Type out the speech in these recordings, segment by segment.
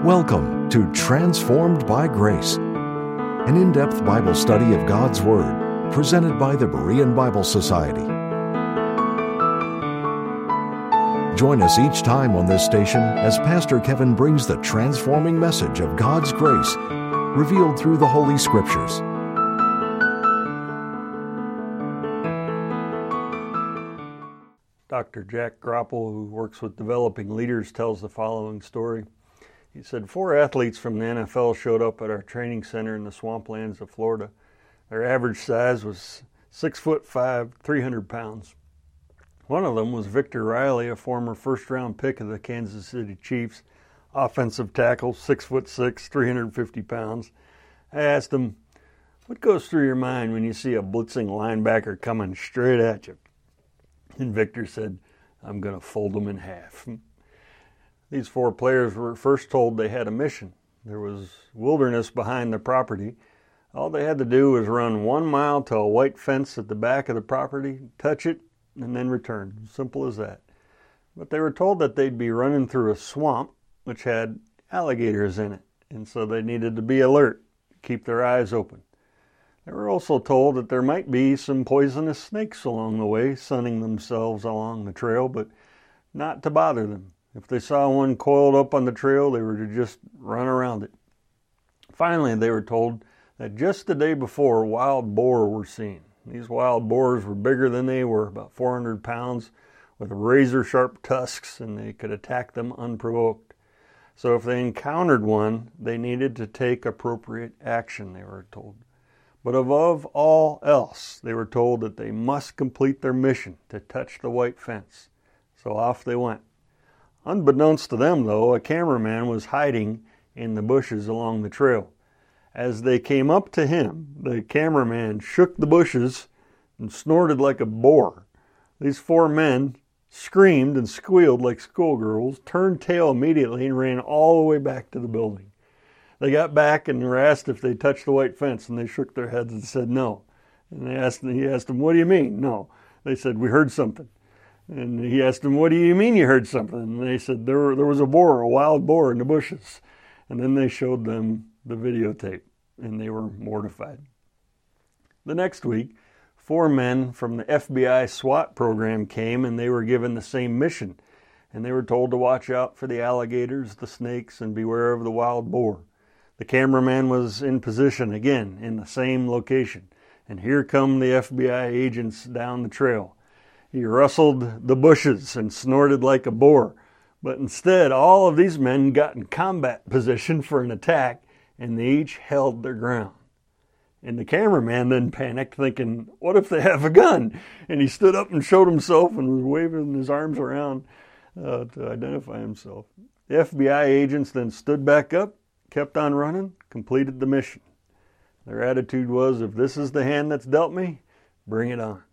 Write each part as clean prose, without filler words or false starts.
Welcome to Transformed by Grace, an in-depth Bible study of God's Word, presented by the Berean Bible Society. Join us each time on this station as Pastor Kevin brings the transforming message of God's grace, revealed through the Holy Scriptures. Dr. Jack Groppel, who works with developing leaders, tells the following story. He said, 4 athletes from the NFL showed up at our training center in the swamplands of Florida. Their average size was 6'5", 300 pounds. One of them was Victor Riley, a former first-round pick of the Kansas City Chiefs, offensive tackle, 6'6", 350 pounds. I asked him, what goes through your mind when you see a blitzing linebacker coming straight at you? And Victor said, I'm going to fold them in half. These 4 players were first told they had a mission. There was wilderness behind the property. All they had to do was run 1 mile to a white fence at the back of the property, touch it, and then return. Simple as that. But they were told that they'd be running through a swamp which had alligators in it, and so they needed to be alert, keep their eyes open. They were also told that there might be some poisonous snakes along the way, sunning themselves along the trail, but not to bother them. If they saw one coiled up on the trail, they were to just run around it. Finally, they were told that just the day before, wild boar were seen. These wild boars were bigger than they were, about 400 pounds, with razor-sharp tusks, and they could attack them unprovoked. So if they encountered one, they needed to take appropriate action, they were told. But above all else, they were told that they must complete their mission to touch the white fence. So off they went. Unbeknownst to them, though, a cameraman was hiding in the bushes along the trail. As they came up to him, the cameraman shook the bushes and snorted like a boar. These 4 men screamed and squealed like schoolgirls, turned tail immediately, and ran all the way back to the building. They got back and were asked if they touched the white fence, and they shook their heads and said no. And he asked them, what do you mean? No. They said, we heard something. And he asked them, what do you mean you heard something? And they said, there was a wild boar in the bushes. And then they showed them the videotape, and they were mortified. The next week, 4 men from the FBI SWAT program came, and they were given the same mission. And they were told to watch out for the alligators, the snakes, and beware of the wild boar. The cameraman was in position again in the same location. And here come the FBI agents down the trail. He rustled the bushes and snorted like a boar. But instead, all of these men got in combat position for an attack, and they each held their ground. And the cameraman then panicked, thinking, what if they have a gun? And he stood up and showed himself and was waving his arms around to identify himself. The FBI agents then stood back up, kept on running, completed the mission. Their attitude was, if this is the hand that's dealt me, bring it on.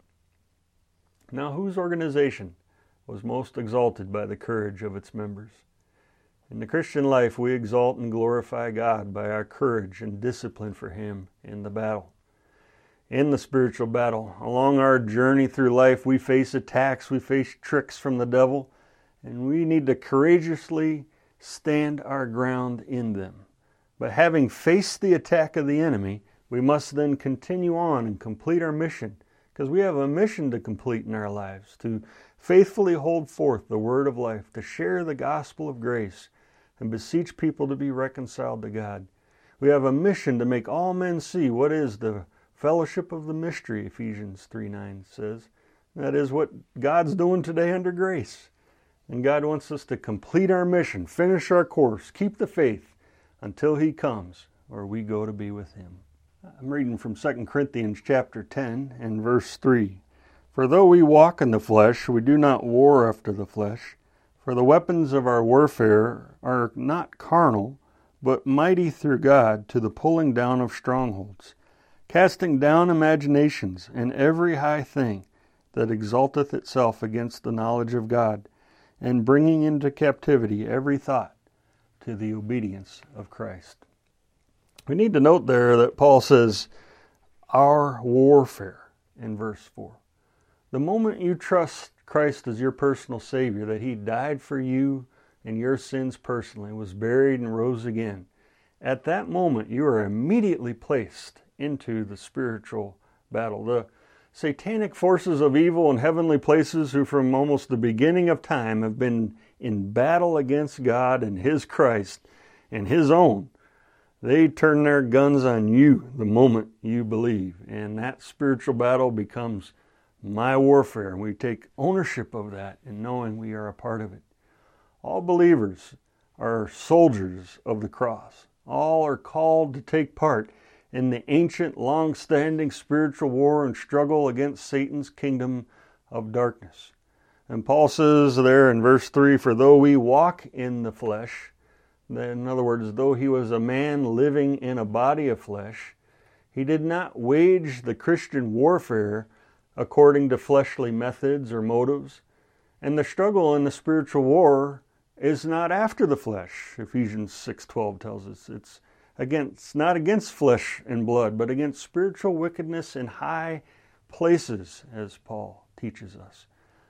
Now, whose organization was most exalted by the courage of its members? In the Christian life, we exalt and glorify God by our courage and discipline for Him in the battle. In the spiritual battle, along our journey through life, we face attacks, we face tricks from the devil, and we need to courageously stand our ground in them. But having faced the attack of the enemy, we must then continue on and complete our mission, because we have a mission to complete in our lives, to faithfully hold forth the word of life, to share the gospel of grace, and beseech people to be reconciled to God. We have a mission to make all men see what is the fellowship of the mystery, Ephesians 3:9 says. That is what God's doing today under grace. And God wants us to complete our mission, finish our course, keep the faith until He comes or we go to be with Him. I'm reading from 2 Corinthians chapter 10 and verse 3. For though we walk in the flesh, we do not war after the flesh. For the weapons of our warfare are not carnal, but mighty through God to the pulling down of strongholds, casting down imaginations and every high thing that exalteth itself against the knowledge of God, and bringing into captivity every thought to the obedience of Christ. We need to note there that Paul says, our warfare, in verse 4. The moment you trust Christ as your personal Savior, that He died for you and your sins personally, was buried and rose again. At that moment, you are immediately placed into the spiritual battle. The satanic forces of evil in heavenly places, who from almost the beginning of time have been in battle against God and His Christ and His own, they turn their guns on you the moment you believe. And that spiritual battle becomes my warfare. And we take ownership of that in knowing we are a part of it. All believers are soldiers of the cross. All are called to take part in the ancient, long-standing spiritual war and struggle against Satan's kingdom of darkness. And Paul says there in verse 3, for though we walk in the flesh, in other words, though he was a man living in a body of flesh, he did not wage the Christian warfare according to fleshly methods or motives. And the struggle in the spiritual war is not after the flesh. Ephesians 6:12 tells us it's not against flesh and blood, but against spiritual wickedness in high places, as Paul teaches us.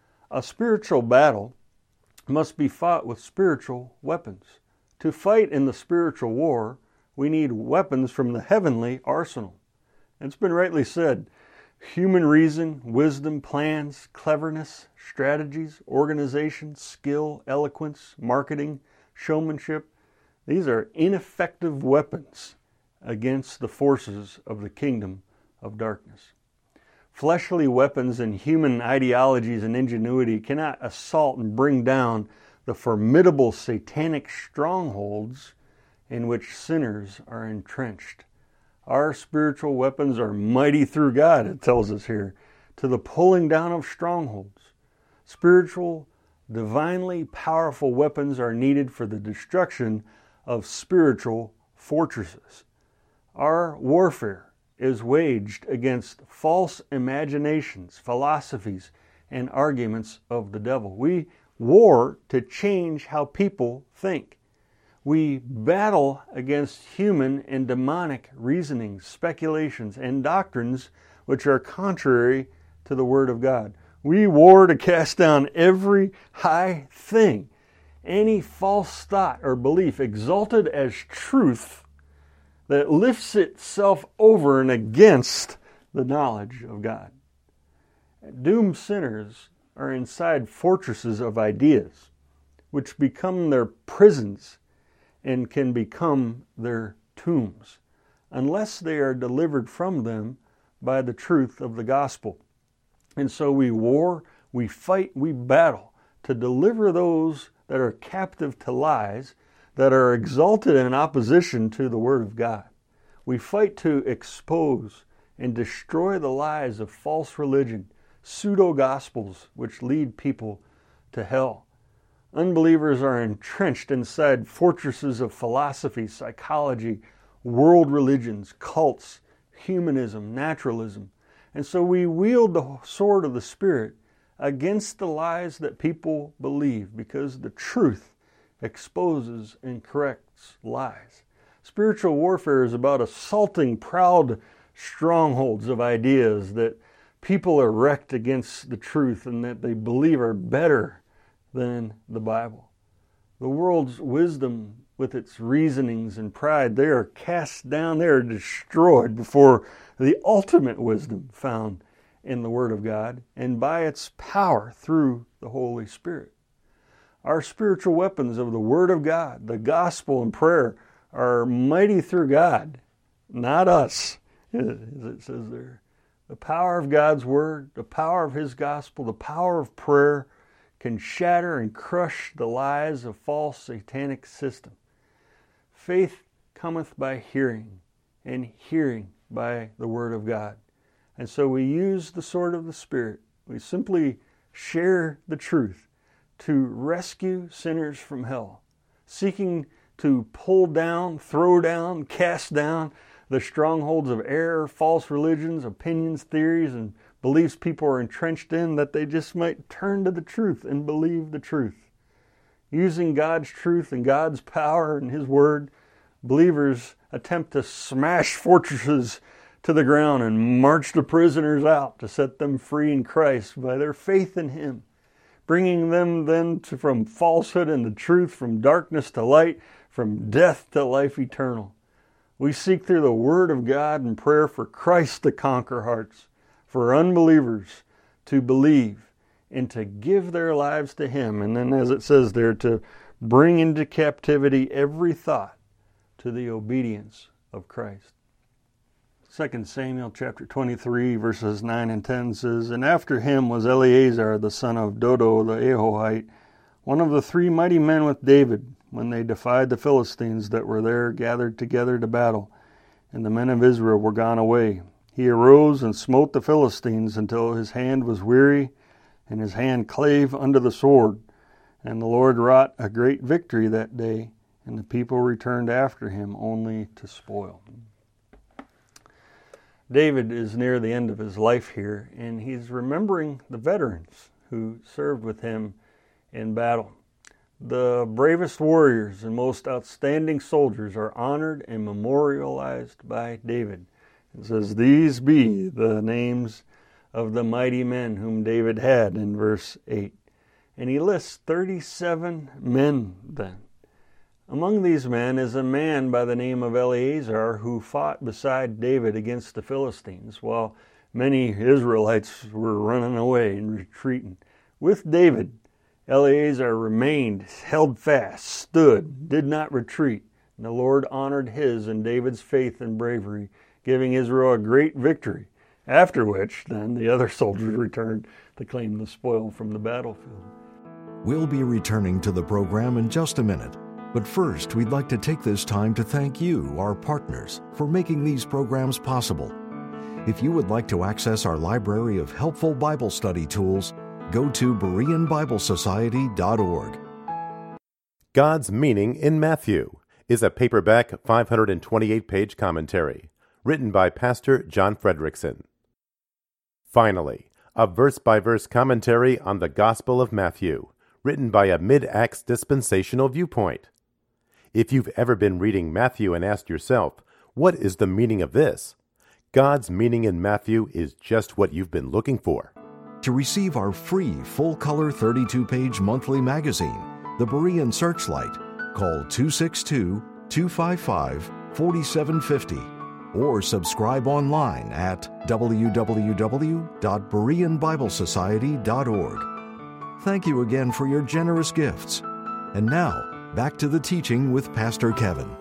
A spiritual battle must be fought with spiritual weapons. To fight in the spiritual war, we need weapons from the heavenly arsenal. It's been rightly said, human reason, wisdom, plans, cleverness, strategies, organization, skill, eloquence, marketing, showmanship, these are ineffective weapons against the forces of the kingdom of darkness. Fleshly weapons and human ideologies and ingenuity cannot assault and bring down the formidable satanic strongholds in which sinners are entrenched. Our spiritual weapons are mighty through God, it tells us here, to the pulling down of strongholds. Spiritual, divinely powerful weapons are needed for the destruction of spiritual fortresses. Our warfare is waged against false imaginations, philosophies, and arguments of the devil. We war to change how people think. We battle against human and demonic reasonings, speculations, and doctrines which are contrary to the Word of God. We war to cast down every high thing, any false thought or belief exalted as truth that lifts itself over and against the knowledge of God. Doomed sinners are inside fortresses of ideas, which become their prisons and can become their tombs, unless they are delivered from them by the truth of the gospel. And so we war, we fight, we battle to deliver those that are captive to lies, that are exalted in opposition to the Word of God. We fight to expose and destroy the lies of false religion, pseudo-gospels which lead people to hell. Unbelievers are entrenched inside fortresses of philosophy, psychology, world religions, cults, humanism, naturalism. And so we wield the sword of the Spirit against the lies that people believe, because the truth exposes and corrects lies. Spiritual warfare is about assaulting proud strongholds of ideas that people erect against the truth and that they believe are better than the Bible. The world's wisdom with its reasonings and pride, they are cast down, they are destroyed before the ultimate wisdom found in the Word of God and by its power through the Holy Spirit. Our spiritual weapons of the Word of God, the gospel and prayer, are mighty through God, not us, as it says there. The power of God's Word, the power of His gospel, the power of prayer can shatter and crush the lies of false satanic system. Faith cometh by hearing, and hearing by the Word of God. And so we use the sword of the Spirit. We simply share the truth to rescue sinners from hell, seeking to pull down, throw down, cast down the strongholds of error, false religions, opinions, theories, and beliefs people are entrenched in, that they just might turn to the truth and believe the truth. Using God's truth and God's power and His Word, believers attempt to smash fortresses to the ground and march the prisoners out to set them free in Christ by their faith in Him. bringing them then from falsehood into truth, from darkness to light, from death to life eternal. We seek through the Word of God and prayer for Christ to conquer hearts, for unbelievers to believe and to give their lives to Him. And then, as it says there, to bring into captivity every thought to the obedience of Christ. 2 Samuel chapter 23, verses 9 and 10 says, "And after him was Eleazar the son of Dodo the Ahohite, one of the 3 mighty men with David, when they defied the Philistines that were there gathered together to battle, and the men of Israel were gone away. He arose and smote the Philistines until his hand was weary, and his hand clave under the sword. And the Lord wrought a great victory that day, and the people returned after him only to spoil." David is near the end of his life here, and he's remembering the veterans who served with him in battle. The bravest warriors and most outstanding soldiers are honored and memorialized by David. It says, "These be the names of the mighty men whom David had," in verse 8. And he lists 37 men then. Among these men is a man by the name of Eleazar who fought beside David against the Philistines, while many Israelites were running away and retreating. With David, Eleazar remained, held fast, stood, did not retreat. And the Lord honored his and David's faith and bravery, giving Israel a great victory, after which then the other soldiers returned to claim the spoil from the battlefield. We'll be returning to the program in just a minute. But first, we'd like to take this time to thank you, our partners, for making these programs possible. If you would like to access our library of helpful Bible study tools, go to BereanBibleSociety.org. God's Meaning in Matthew is a paperback 528-page commentary written by Pastor John Frederickson. Finally, a verse-by-verse commentary on the Gospel of Matthew, written by a mid-Acts dispensational viewpoint. If you've ever been reading Matthew and asked yourself, what is the meaning of this? God's Meaning in Matthew is just what you've been looking for. To receive our free full-color 32-page monthly magazine, The Berean Searchlight, call 262-255-4750 or subscribe online at www.BereanBibleSociety.org. Thank you again for your generous gifts. And now, back to the teaching with Pastor Kevin.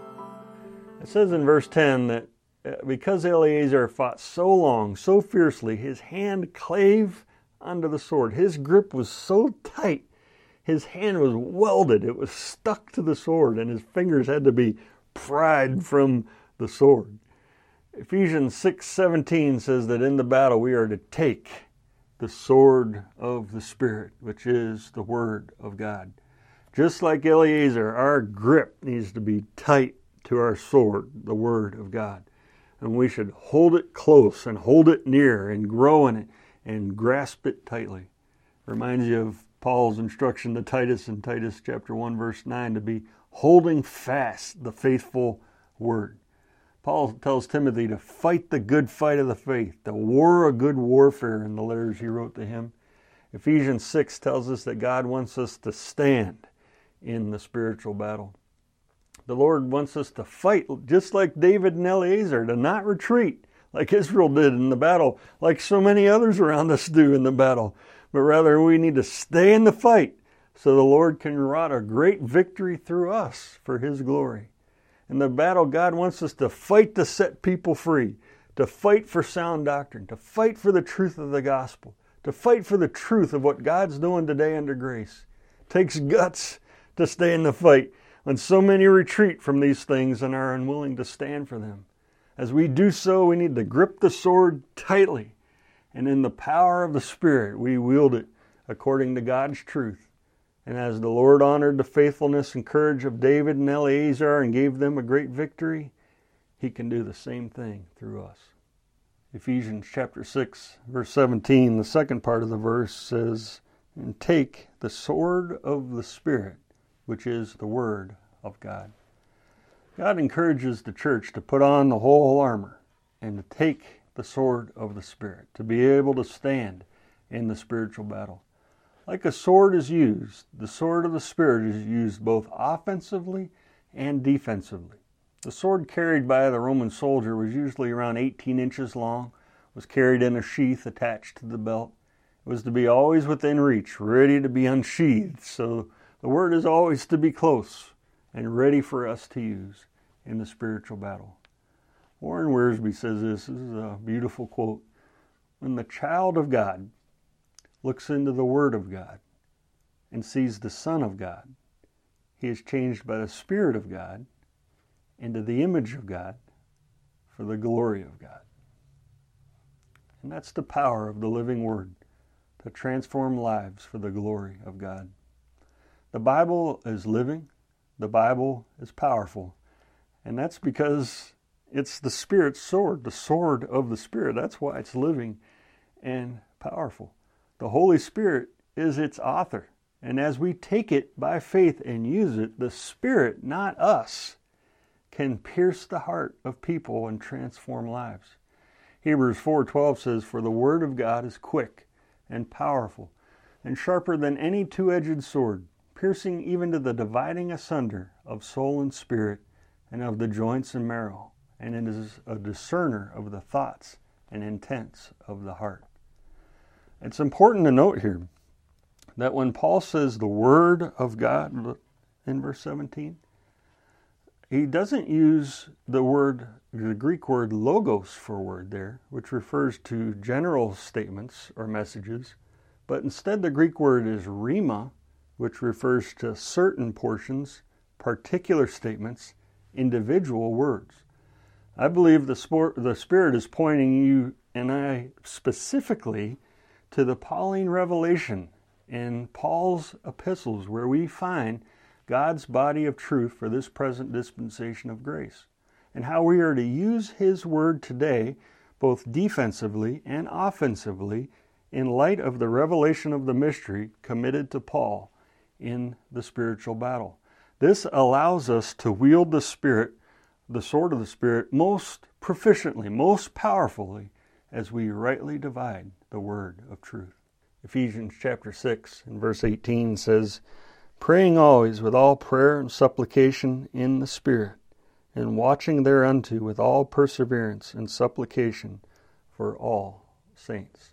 It says in verse 10 that because Eleazar fought so long, so fiercely, his hand clave under the sword. His grip was so tight, his hand was welded. It was stuck to the sword, and his fingers had to be pried from the sword. Ephesians 6:17 says that in the battle we are to take the sword of the Spirit, which is the Word of God. Just like Eleazar, our grip needs to be tight to our sword, the Word of God. And we should hold it close and hold it near and grow in it and grasp it tightly. Reminds you of Paul's instruction to Titus in Titus chapter 1, verse 9, to be holding fast the faithful Word. Paul tells Timothy to fight the good fight of the faith, to war a good warfare in the letters he wrote to him. Ephesians 6 tells us that God wants us to stand in the spiritual battle. The Lord wants us to fight just like David and Eleazar, to not retreat like Israel did in the battle, like so many others around us do in the battle, but rather we need to stay in the fight so the Lord can wrought a great victory through us for His glory. In the battle, God wants us to fight to set people free, to fight for sound doctrine, to fight for the truth of the gospel, to fight for the truth of what God's doing today under grace. It takes guts to stay in the fight when so many retreat from these things and are unwilling to stand for them. As we do so, we need to grip the sword tightly, and in the power of the Spirit, we wield it according to God's truth. And as the Lord honored the faithfulness and courage of David and Eleazar and gave them a great victory, He can do the same thing through us. Ephesians chapter 6, verse 17, the second part of the verse says, "And take the sword of the Spirit, which is the Word of God." God encourages the church to put on the whole armor and to take the sword of the Spirit, to be able to stand in the spiritual battle. Like a sword is used, the sword of the Spirit is used both offensively and defensively. The sword carried by the Roman soldier was usually around 18 inches long, was carried in a sheath attached to the belt. It was to be always within reach, ready to be unsheathed. So the word is always to be close and ready for us to use in the spiritual battle. Warren Wiersbe says this is a beautiful quote. When the child of God looks into the Word of God and sees the Son of God, he is changed by the Spirit of God into the image of God for the glory of God. And that's the power of the living Word, to transform lives for the glory of God. The Bible is living, the Bible is powerful, and that's because it's the Spirit's sword, the sword of the Spirit. That's why it's living and powerful. The Holy Spirit is its author. And as we take it by faith and use it, the Spirit, not us, can pierce the heart of people and transform lives. Hebrews 4:12 says, "For the word of God is quick and powerful and sharper than any two-edged sword, piercing even to the dividing asunder of soul and spirit and of the joints and marrow, and it is a discerner of the thoughts and intents of the heart." It's important to note here that when Paul says the Word of God in verse 17, he doesn't use the Greek word logos for word there, which refers to general statements or messages, but instead the Greek word is rhema, which refers to certain portions, particular statements, individual words. I believe the Spirit is pointing you and I specifically to the Pauline revelation in Paul's epistles, where we find God's body of truth for this present dispensation of grace, and how we are to use His Word today, both defensively and offensively, in light of the revelation of the mystery committed to Paul in the spiritual battle. This allows us to wield the Spirit, the sword of the Spirit, most proficiently, most powerfully, as we rightly divide the word of truth. Ephesians chapter 6 and verse 18 says, "Praying always with all prayer and supplication in the Spirit, and watching thereunto with all perseverance and supplication for all saints."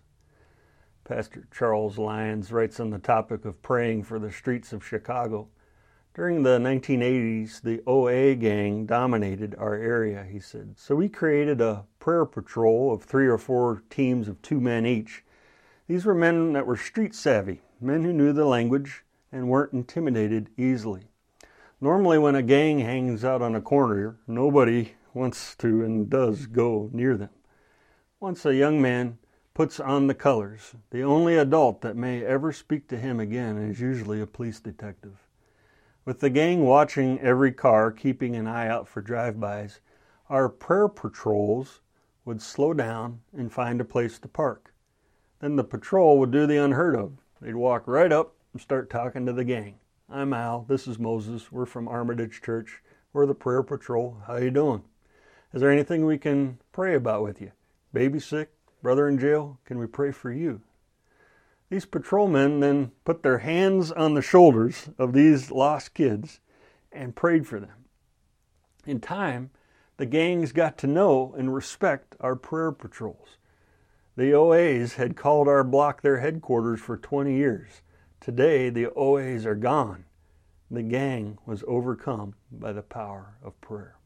Pastor Charles Lyons writes on the topic of praying for the streets of Chicago. During the 1980s, the OA gang dominated our area, he said. So we created a prayer patrol of 3 or 4 teams of 2 men each. These were men that were street savvy, men who knew the language and weren't intimidated easily. Normally when a gang hangs out on a corner, nobody wants to and does go near them. Once a young man puts on the colors, the only adult that may ever speak to him again is usually a police detective. With the gang watching every car, keeping an eye out for drive-bys, our prayer patrols would slow down and find a place to park. Then the patrol would do the unheard of. They'd walk right up and start talking to the gang. "I'm Al, this is Moses, we're from Armitage Church, we're the prayer patrol, how you doing? Is there anything we can pray about with you? Baby sick? Brother in jail? Can we pray for you?" These patrolmen then put their hands on the shoulders of these lost kids and prayed for them. In time, the gangs got to know and respect our prayer patrols. The OAs had called our block their headquarters for 20 years. Today, the OAs are gone. The gang was overcome by the power of prayer.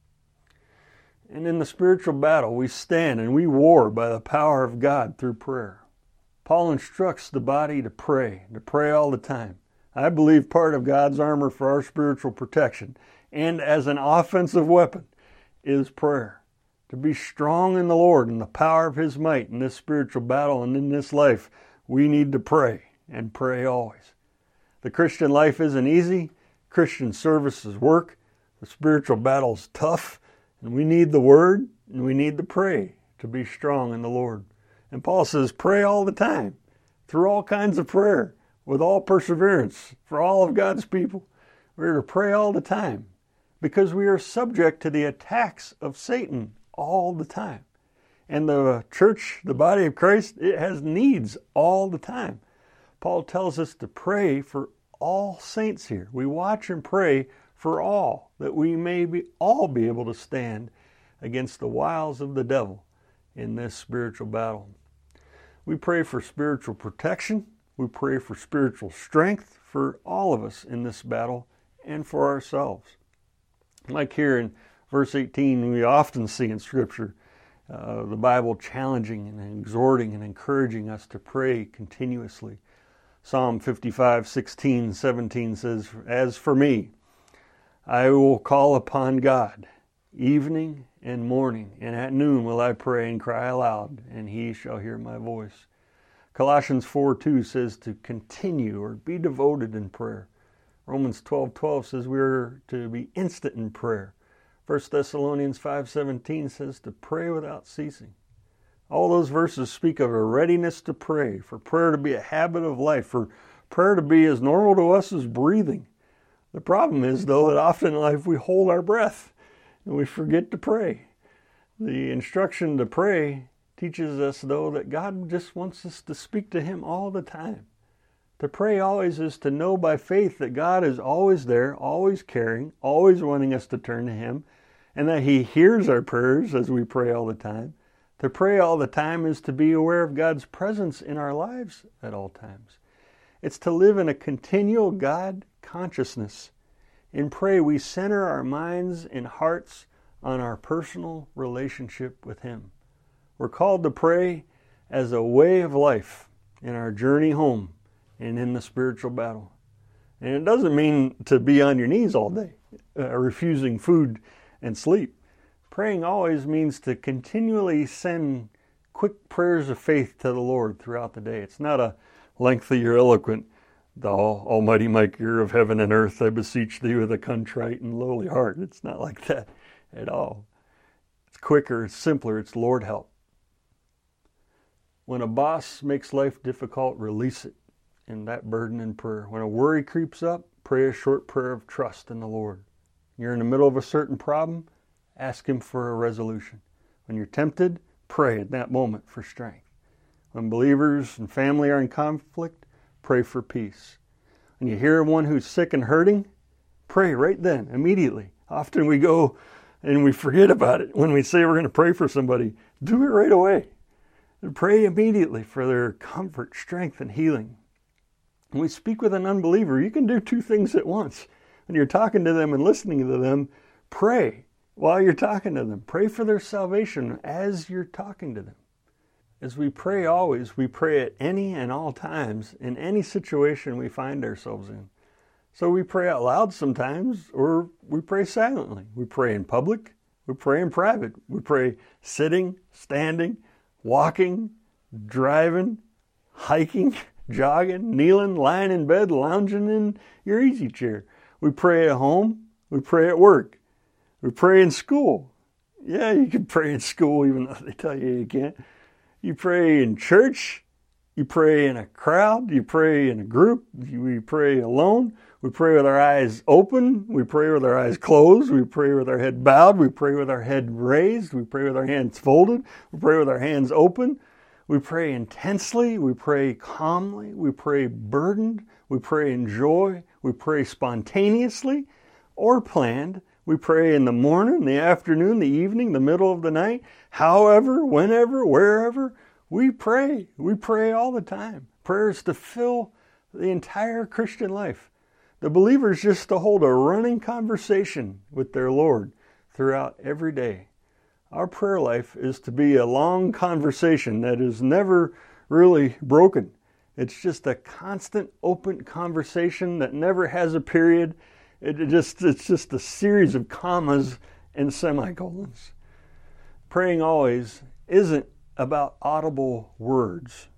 And in the spiritual battle, we stand and we war by the power of God through prayer. Paul instructs the body to pray all the time. I believe part of God's armor for our spiritual protection, and as an offensive weapon, is prayer. To be strong in the Lord and the power of His might in this spiritual battle and in this life, we need to pray, and pray always. The Christian life isn't easy. Christian service is work. The spiritual battle is tough, and we need the Word, and we need to pray to be strong in the Lord. And Paul says, pray all the time, through all kinds of prayer, with all perseverance, for all of God's people. We're to pray all the time, because we are subject to the attacks of Satan all the time. And the church, the body of Christ, it has needs all the time. Paul tells us to pray for all saints here. We watch and pray for all, that we may all be able to stand against the wiles of the devil in this spiritual battle. We pray for spiritual protection. We pray for spiritual strength for all of us in this battle and for ourselves. Like here in verse 18, we often see in Scripture the Bible challenging and exhorting and encouraging us to pray continuously. Psalm 55, 16, 17 says, "As for me, I will call upon God, evening and morning, and at noon will I pray and cry aloud, and he shall hear my voice." Colossians 4:2 says to continue or be devoted in prayer. Romans 12:12 says we are to be instant in prayer. 1 Thessalonians 5:17 says to pray without ceasing. All those verses speak of a readiness to pray, for prayer to be a habit of life, for prayer to be as normal to us as breathing. The problem is, though, that often in life we hold our breath and we forget to pray. The instruction to pray teaches us, though, that God just wants us to speak to Him all the time. To pray always is to know by faith that God is always there, always caring, always wanting us to turn to Him, and that He hears our prayers as we pray all the time. To pray all the time is to be aware of God's presence in our lives at all times. It's to live in a continual God consciousness. In prayer, we center our minds and hearts on our personal relationship with Him. We're called to pray as a way of life in our journey home and in the spiritual battle. And it doesn't mean to be on your knees all day, refusing food and sleep. Praying always means to continually send quick prayers of faith to the Lord throughout the day. It's not a lengthy or eloquent, "Thou Almighty Maker of heaven and earth, I beseech thee with a contrite and lowly heart." It's not like that at all. It's quicker, it's simpler, it's "Lord, help." When a boss makes life difficult, release it in that burden in prayer. When a worry creeps up, pray a short prayer of trust in the Lord. You're in the middle of a certain problem, ask Him for a resolution. When you're tempted, pray at that moment for strength. When believers and family are in conflict, pray for peace. When you hear of one who's sick and hurting, pray right then, immediately. Often we go and we forget about it. When we say we're going to pray for somebody, do it right away. And pray immediately for their comfort, strength, and healing. When we speak with an unbeliever, you can do two things at once. When you're talking to them and listening to them, pray while you're talking to them. Pray for their salvation as you're talking to them. As we pray always, we pray at any and all times in any situation we find ourselves in. So we pray out loud sometimes, or we pray silently. We pray in public, we pray in private. We pray sitting, standing, walking, driving, hiking, jogging, kneeling, lying in bed, lounging in your easy chair. We pray at home, we pray at work. We pray in school. Yeah, you can pray in school even though they tell you can't. You pray in church. You pray in a crowd. You pray in a group. We pray alone. We pray with our eyes open. We pray with our eyes closed. We pray with our head bowed. We pray with our head raised. We pray with our hands folded. We pray with our hands open. We pray intensely. We pray calmly. We pray burdened. We pray in joy. We pray spontaneously or planned. We pray in the morning, the afternoon, the evening, the middle of the night. However, whenever, wherever, we pray. We pray all the time. Prayer is to fill the entire Christian life. The believer is just to hold a running conversation with their Lord throughout every day. Our prayer life is to be a long conversation that is never really broken. It's just a constant open conversation that never has a period. It's just a series of commas and semicolons. Praying always isn't about audible words.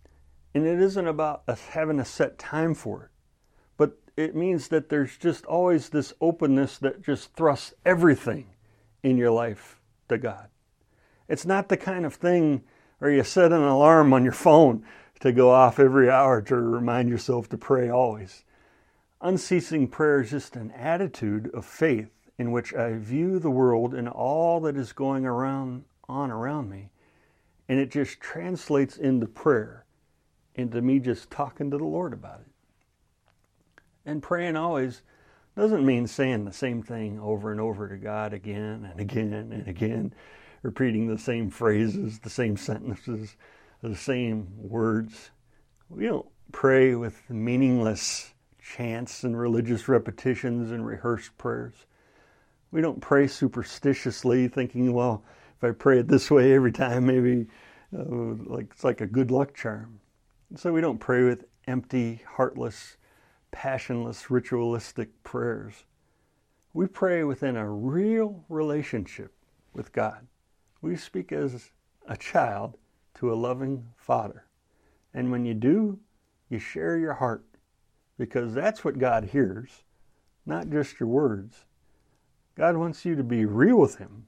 And it isn't about us having a set time for it. But it means that there's just always this openness that just thrusts everything in your life to God. It's not the kind of thing where you set an alarm on your phone to go off every hour to remind yourself to pray always. Unceasing prayer is just an attitude of faith in which I view the world and all that is going on around me, and it just translates into prayer into me just talking to the Lord about it. And praying always doesn't mean saying the same thing over and over to God again and again and again, repeating the same phrases, the same sentences, the same words. We don't pray with meaningless chants and religious repetitions and rehearsed prayers. We don't pray superstitiously, thinking, well, if I pray it this way every time, maybe it's like a good luck charm. So we don't pray with empty, heartless, passionless, ritualistic prayers. We pray within a real relationship with God. We speak as a child to a loving Father. And when you do, you share your heart, because that's what God hears, not just your words. God wants you to be real with Him.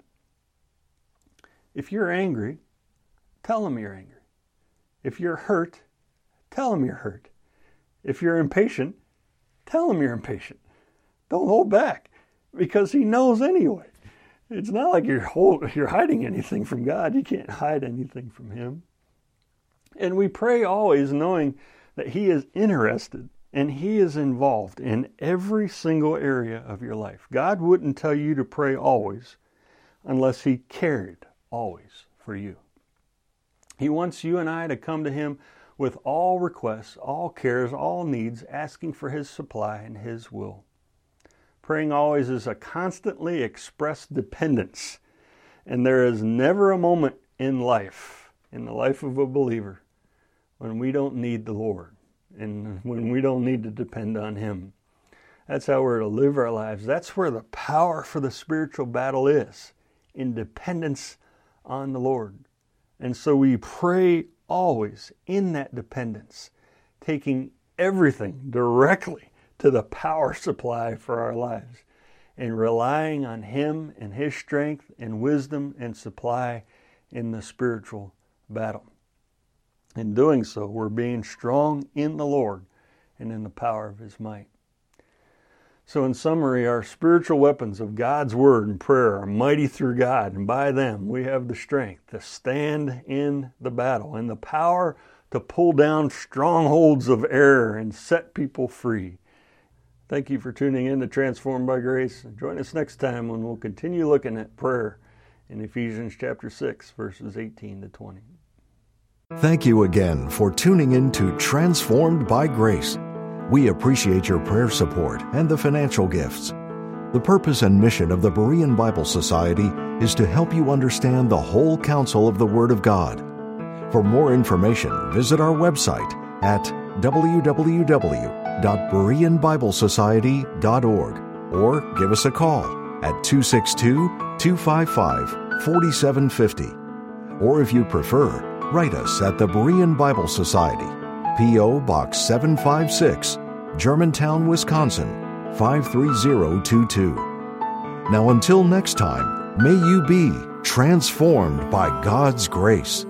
If you're angry, tell Him you're angry. If you're hurt, tell Him you're hurt. If you're impatient, tell Him you're impatient. Don't hold back, because He knows anyway. It's not like you're hiding anything from God. You can't hide anything from Him. And we pray always knowing that He is interested and He is involved in every single area of your life. God wouldn't tell you to pray always unless He cared always for you. He wants you and I to come to Him with all requests, all cares, all needs, asking for His supply and His will. Praying always is a constantly expressed dependence, and there is never a moment in the life of a believer, when we don't need the Lord and when we don't need to depend on Him. That's how we're to live our lives. That's where the power for the spiritual battle is, in dependence on the Lord. And so we pray always in that dependence, taking everything directly to the power supply for our lives and relying on Him and His strength and wisdom and supply in the spiritual battle. In doing so, we're being strong in the Lord and in the power of His might. So in summary, our spiritual weapons of God's Word and prayer are mighty through God, and by them we have the strength to stand in the battle and the power to pull down strongholds of error and set people free. Thank you for tuning in to Transformed by Grace. Join us next time when we'll continue looking at prayer in Ephesians chapter 6, verses 18 to 20. Thank you again for tuning in to Transformed by Grace. We appreciate your prayer support and the financial gifts. The purpose and mission of the Berean Bible Society is to help you understand the whole counsel of the Word of God. For more information, visit our website at www.bereanbiblesociety.org or give us a call at 262-255-4750. Or if you prefer, write us at the Berean Bible Society, P.O. Box 756, Germantown, Wisconsin, 53022. Now until next time, may you be transformed by God's grace.